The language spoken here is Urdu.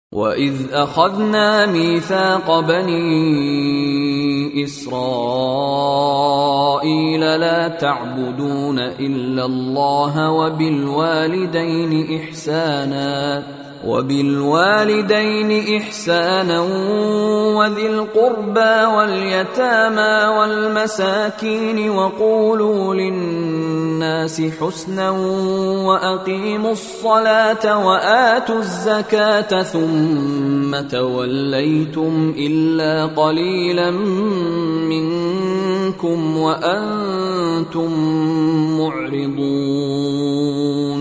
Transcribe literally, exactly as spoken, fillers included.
وَإِذْ أَخَذْنَا مِيثَاقَ بَنِي إِسْرَائِيلَ لَا تَعْبُدُونَ إِلَّا اللَّهَ وَبِالْوَالِدَيْنِ إِحْسَانًا وَبِالْوَالِدَيْنِ إِحْسَانًا وَذِي الْقُرْبَى وَالْيَتَامَى وَالْمَسَاكِينِ وَقُولُوا لِلنَّاسِ حُسْنًا وَأَقِيمُوا الصَّلَاةَ وَآتُوا الزَّكَاةَ ثُمَّ تَوَلَّيْتُمْ إِلَّا قَلِيلًا مِنكُمْ وَأَنْتُمْ مُعْرِضُونَ